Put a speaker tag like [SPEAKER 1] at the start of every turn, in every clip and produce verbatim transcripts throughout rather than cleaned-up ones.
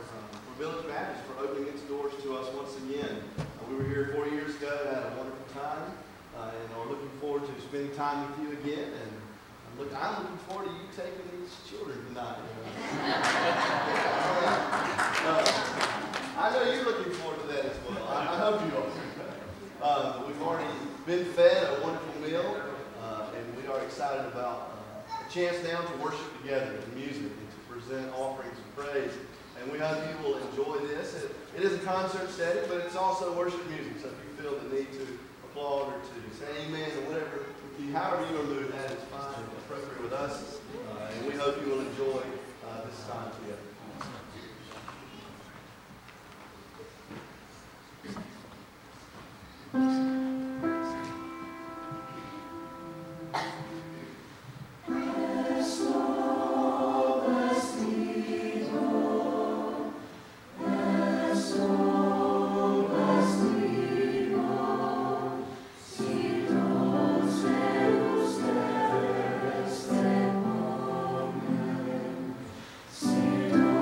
[SPEAKER 1] um, for Village Baptist for opening its doors to us once again. Uh, we were here four years ago, had a wonderful time, uh, and are looking forward to spending time with you again. And uh, look, I'm looking forward to you taking these children tonight. uh, I know you're looking forward to that as well. I, I hope you are. Uh, we've already been fed a wonderful meal, uh, and we are excited about uh, a chance now to worship together in music and to present offerings of praise. And we hope you will enjoy this. It, it is a concert setting, but it's also worship music. So if you feel the need to applaud or to say amen or whatever, if you, however you want to move that, it's fine and appropriate with us. Uh, and we hope you will enjoy uh, this time together.
[SPEAKER 2] See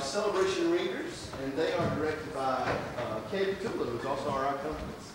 [SPEAKER 1] Celebration Ringers, and they are directed by uh, Katie Tula, who's also our accompanist.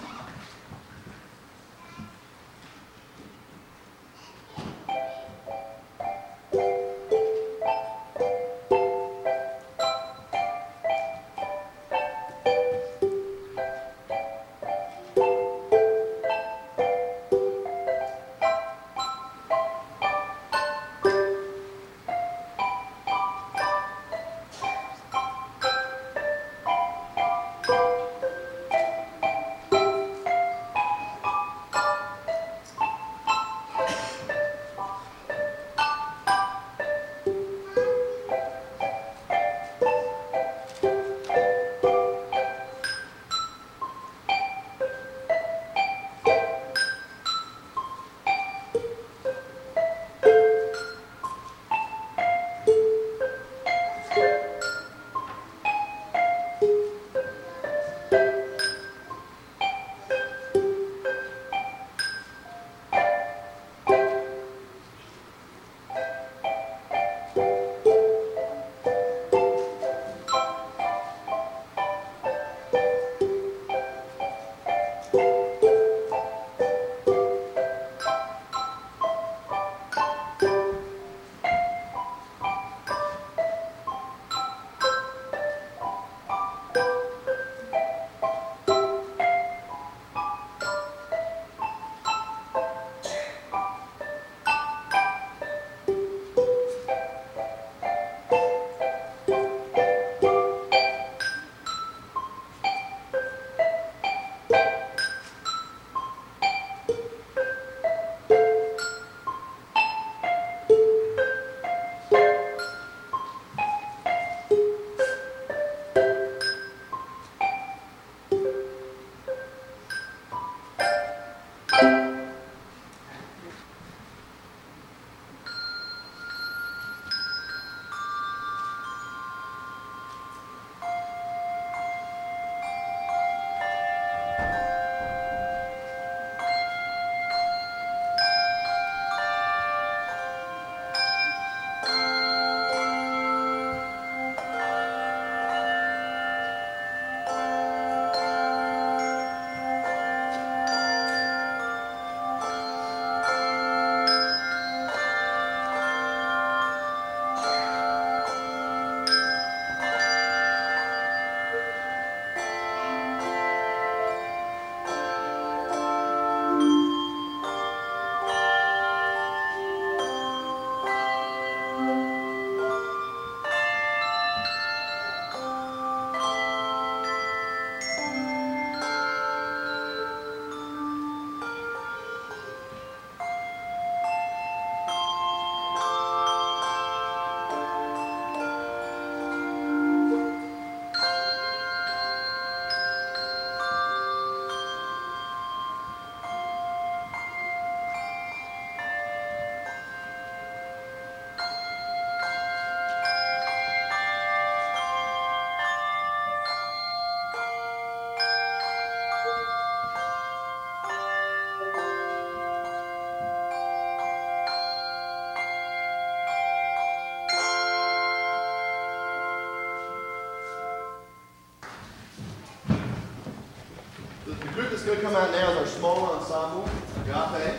[SPEAKER 1] Going to come out now is our small ensemble, Agape,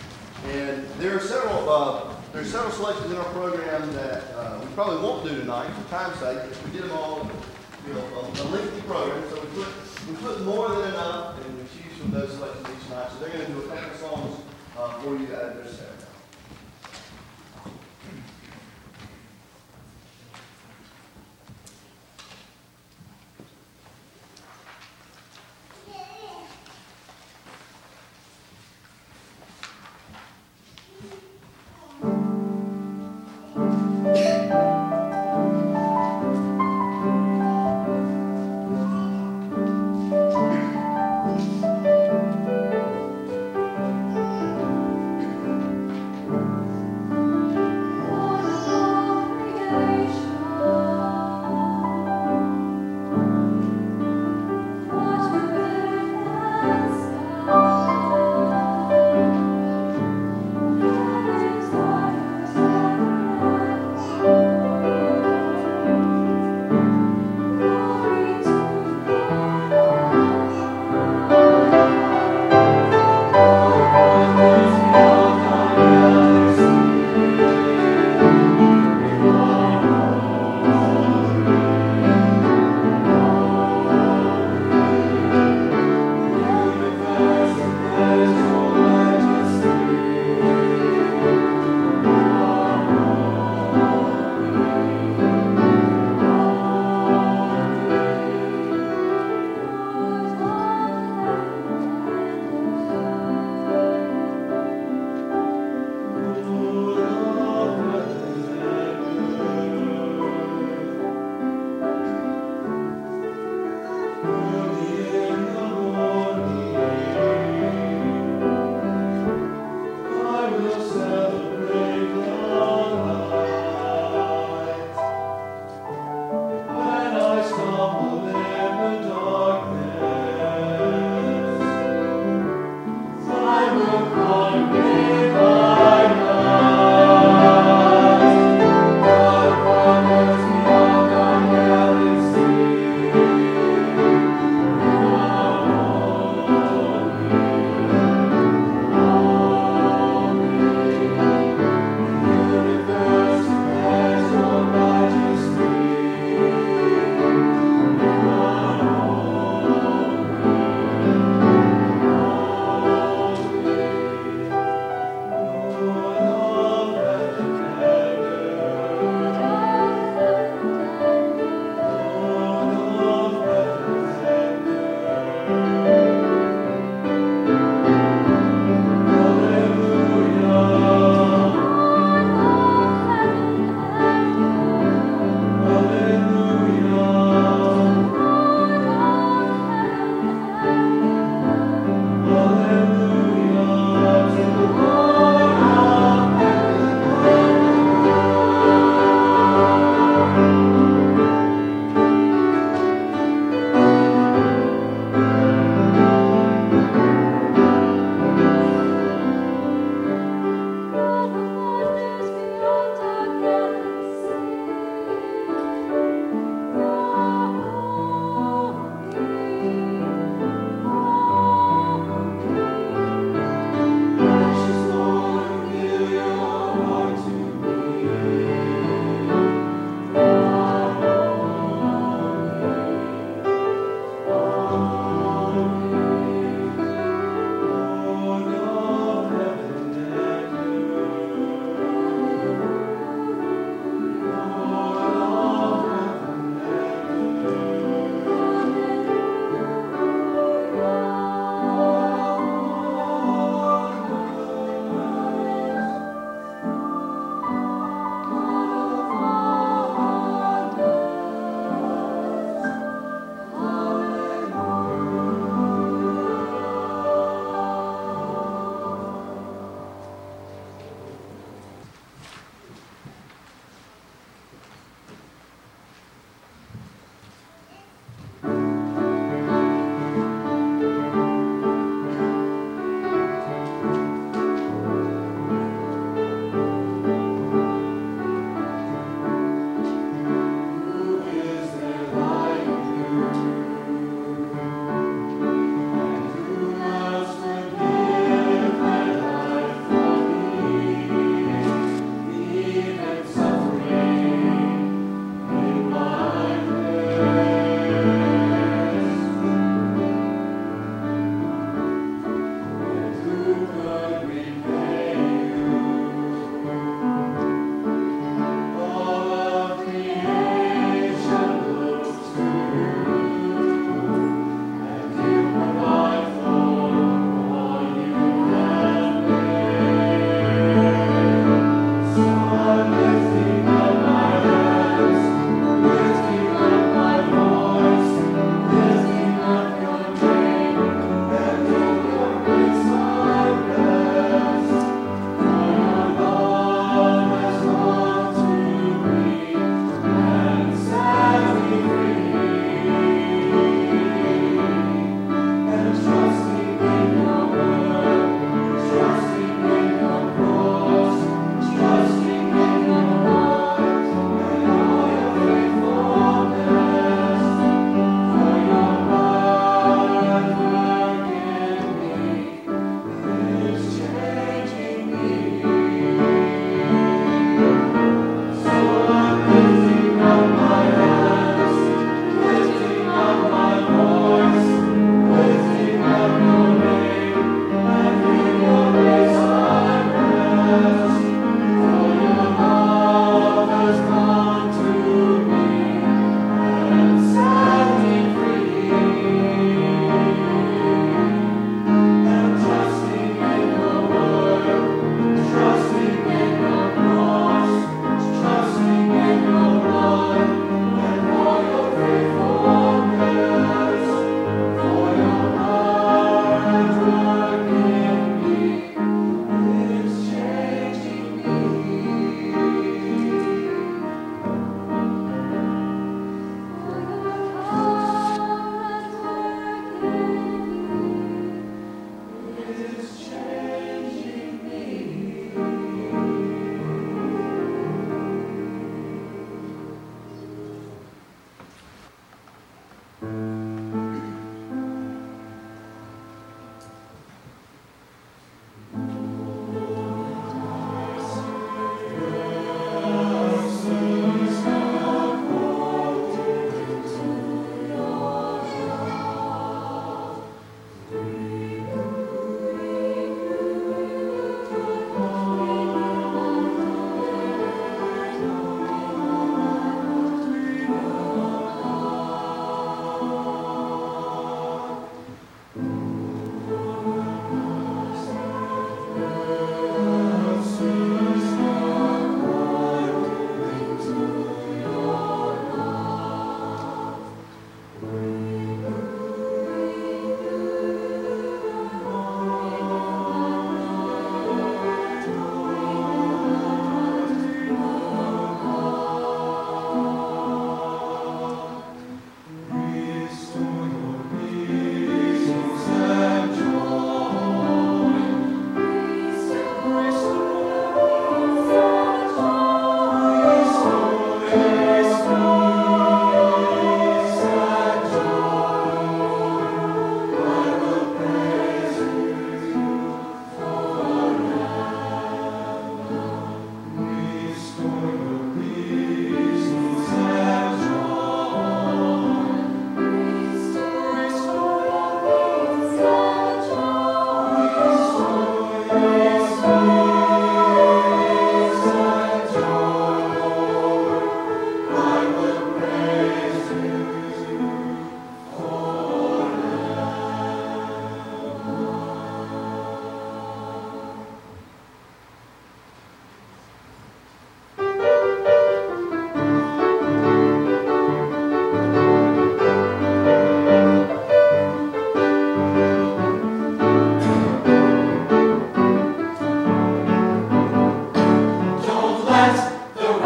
[SPEAKER 1] and there are several uh, there are several selections in our program that uh, we probably won't do tonight for time's sake. We did them all, you know, a, a lengthy program, so we put we put more than enough, and we choose from those selections each night. So they're going to do a couple of songs uh, for you out of their set.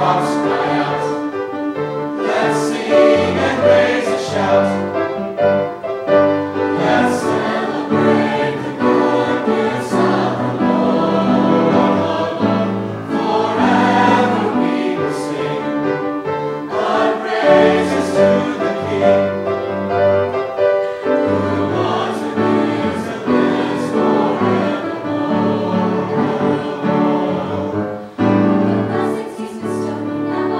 [SPEAKER 2] Now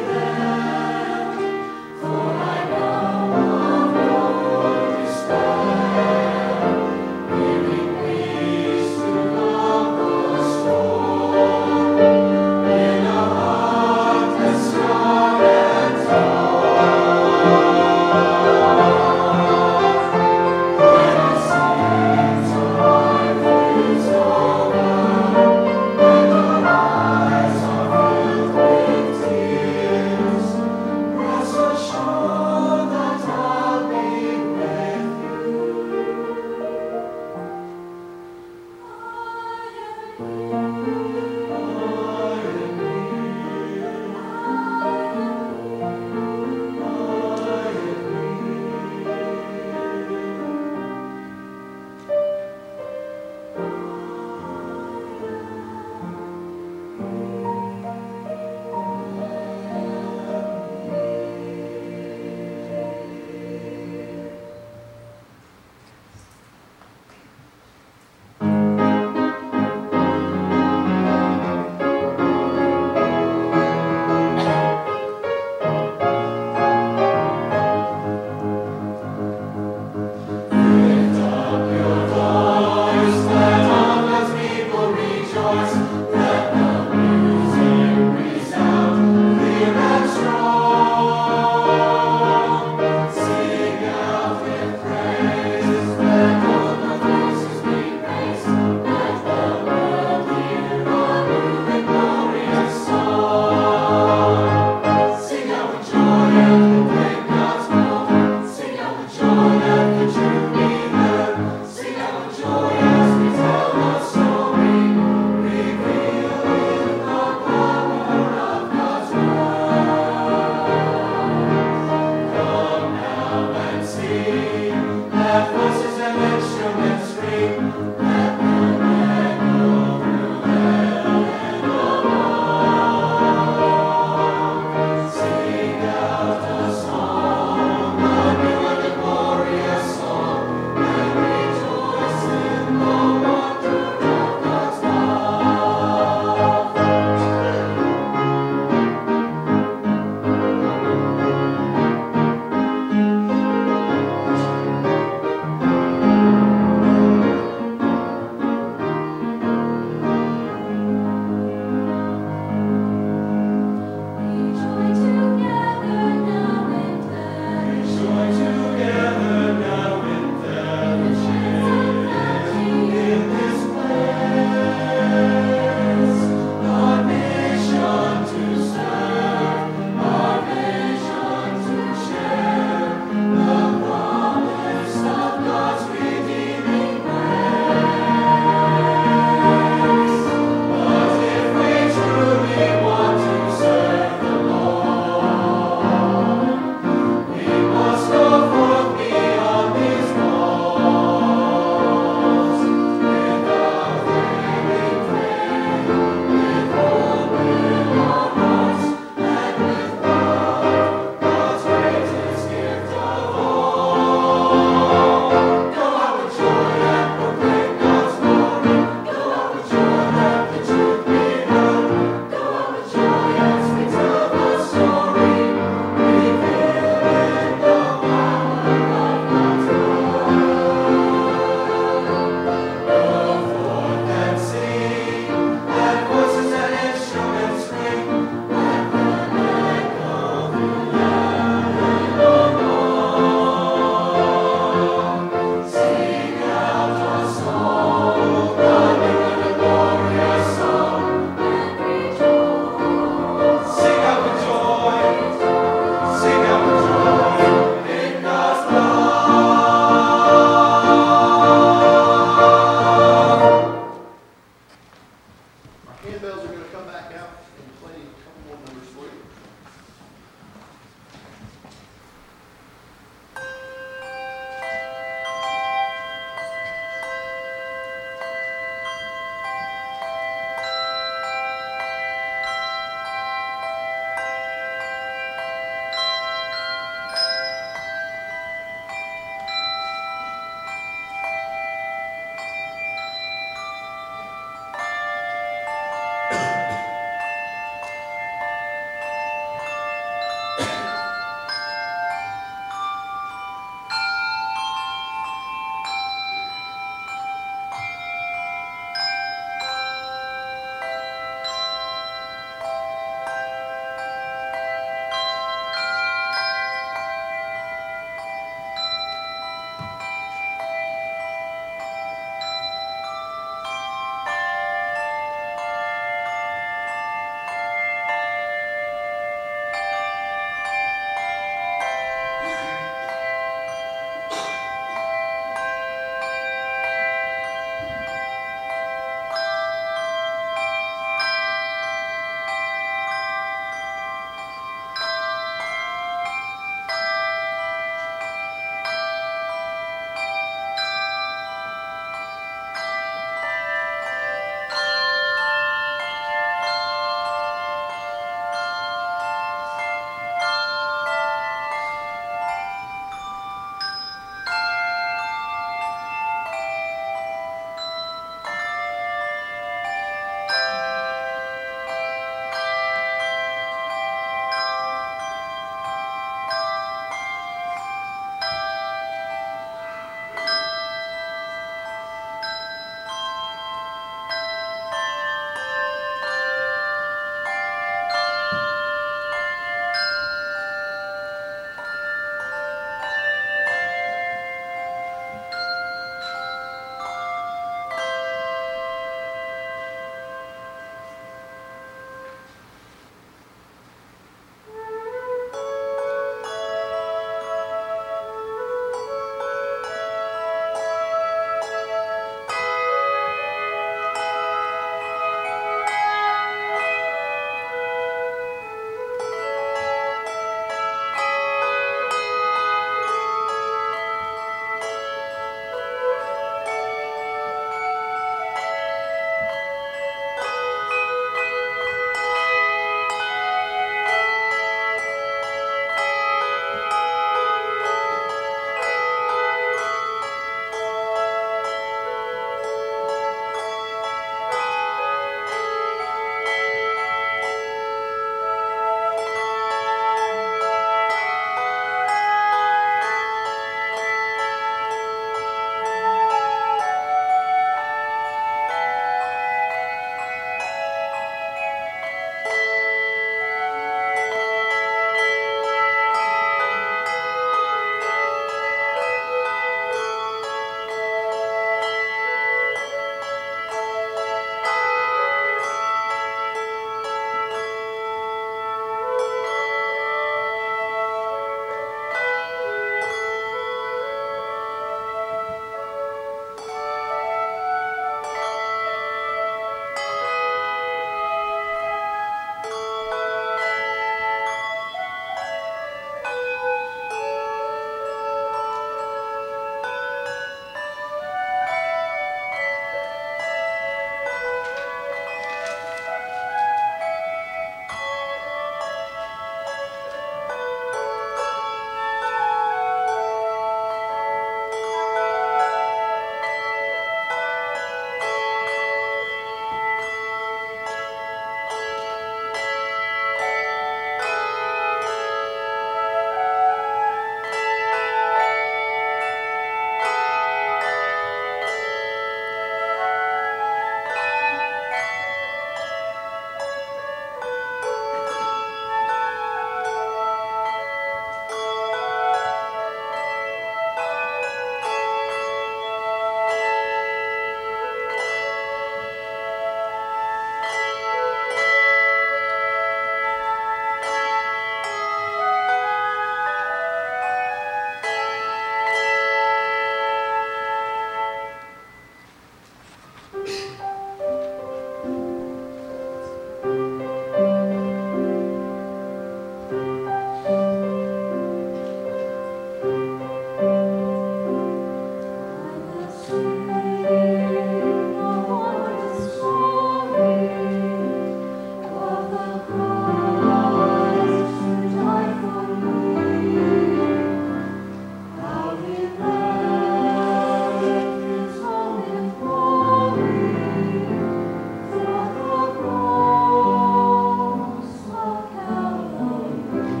[SPEAKER 2] Calvary.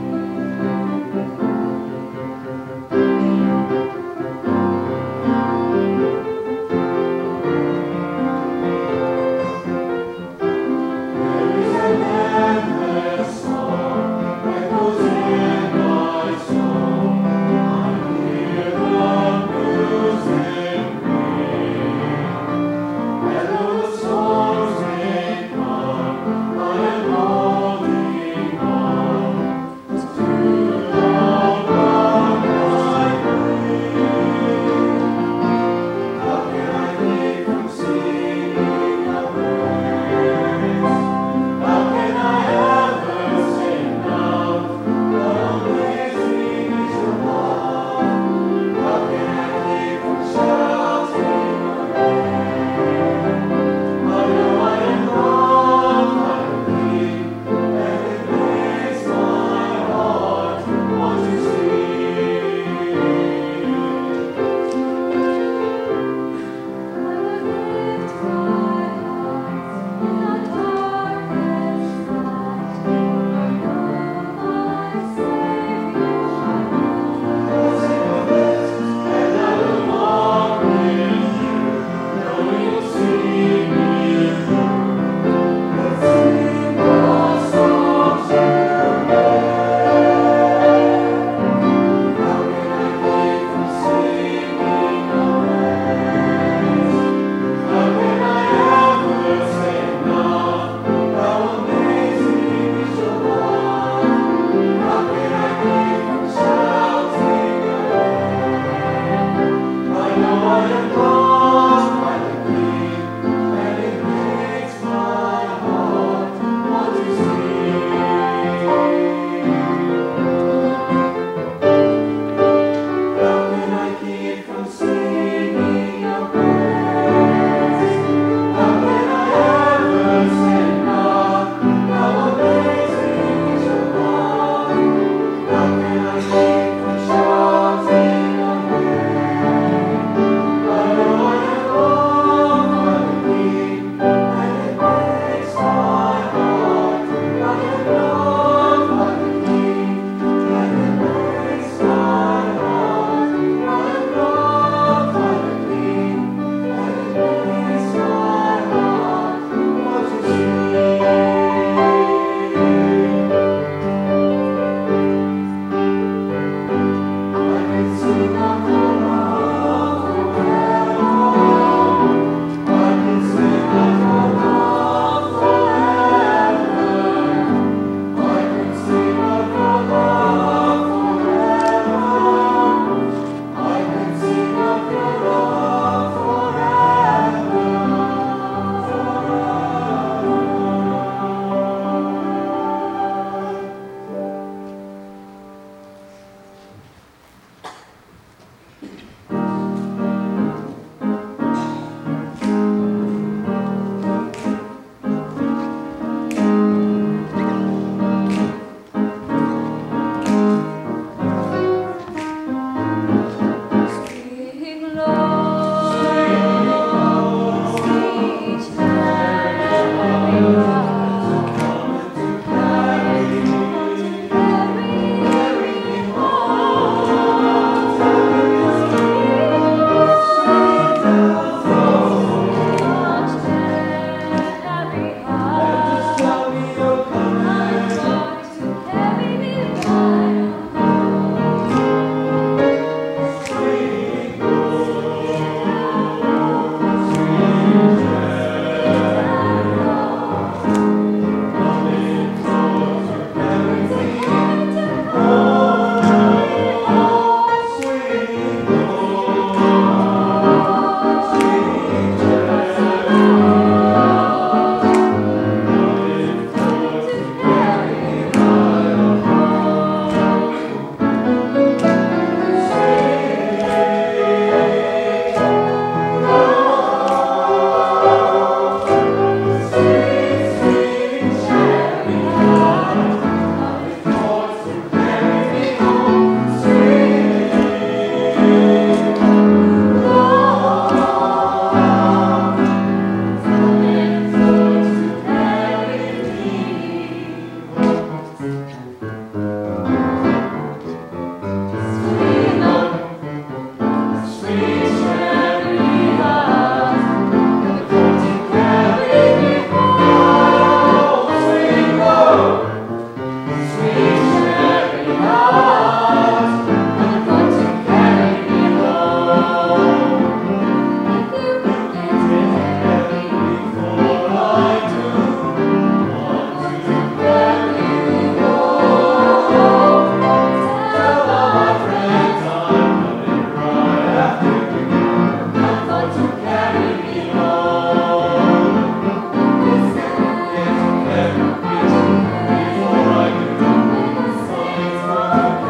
[SPEAKER 2] Before I can, something's got to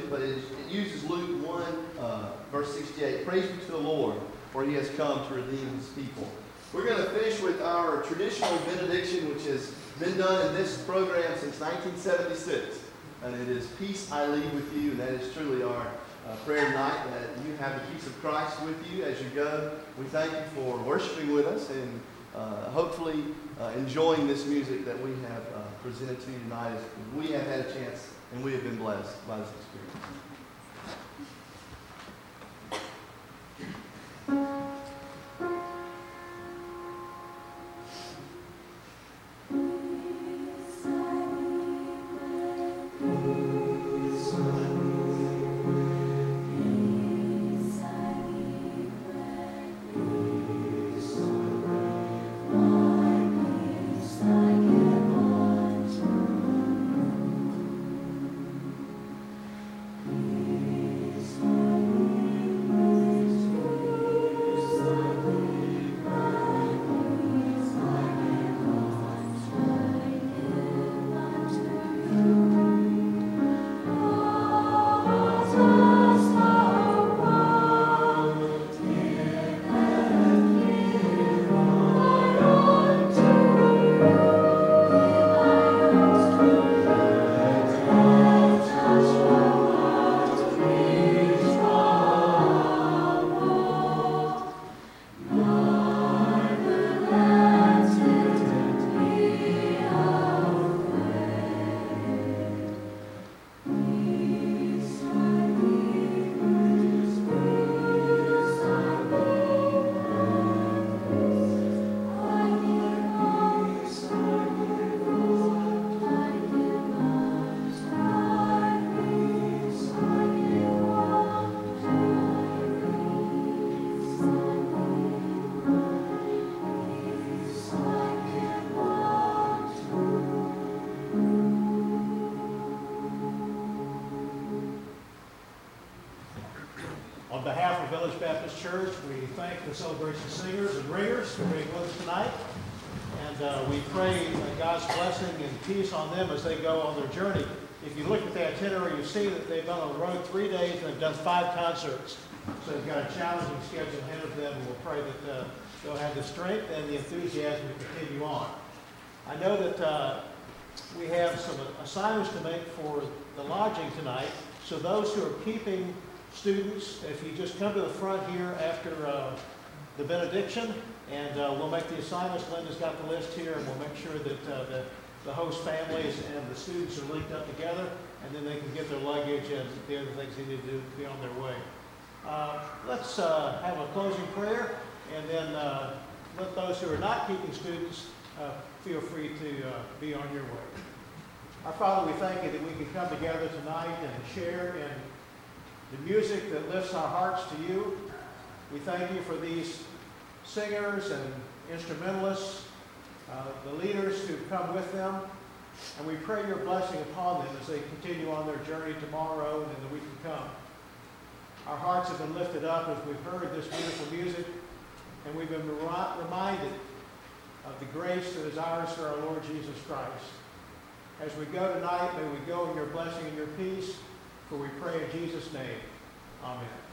[SPEAKER 1] it, but it, it uses Luke one, uh, verse sixty-eight. Praise be to the Lord, for he has come to redeem his people. We're going to finish with our traditional benediction, which has been done in this program since nineteen seventy-six. And it is peace I leave with you, and that is truly our uh, prayer tonight, that you have the peace of Christ with you as you go. We thank you for worshiping with us and uh, hopefully uh, enjoying this music that we have uh, presented to you tonight, as we have had a chance and we have been blessed by this experience.
[SPEAKER 2] On behalf of Village Baptist Church, we thank the Celebration Singers and Ringers for being with us tonight. And uh, we pray uh, God's blessing and peace on them as they go on their journey. If you look at the itinerary, you see that they've been on the road three days and they've done five concerts. So they've got a challenging schedule ahead of them, and we'll pray that uh, they'll have the strength and the enthusiasm to continue on. I know that uh, we have some assignments to make for the lodging tonight. So those who are keeping students, if you just come to the front here after uh, the benediction, and uh, we'll make the assignments. Linda's got the list here, and we'll make sure that uh, the, the host families and the students are linked up together, and then they can get their luggage and the other things they need to do to be on their way. Uh, let's uh, have a closing prayer, and then uh, let those who are not keeping students uh, feel free to uh, be on your way. Our Father, we thank you that we can come together tonight and share in the music that lifts our hearts to you. We thank you for these singers and instrumentalists, uh, the leaders who've come with them, and we pray your blessing upon them as they continue on their journey tomorrow and in the week to come. Our hearts have been lifted up as we've heard this beautiful music, and we've been re- reminded of the grace that is ours through our Lord Jesus Christ. As we go tonight, may we go in your blessing and your peace, for we pray in Jesus' name. Amen.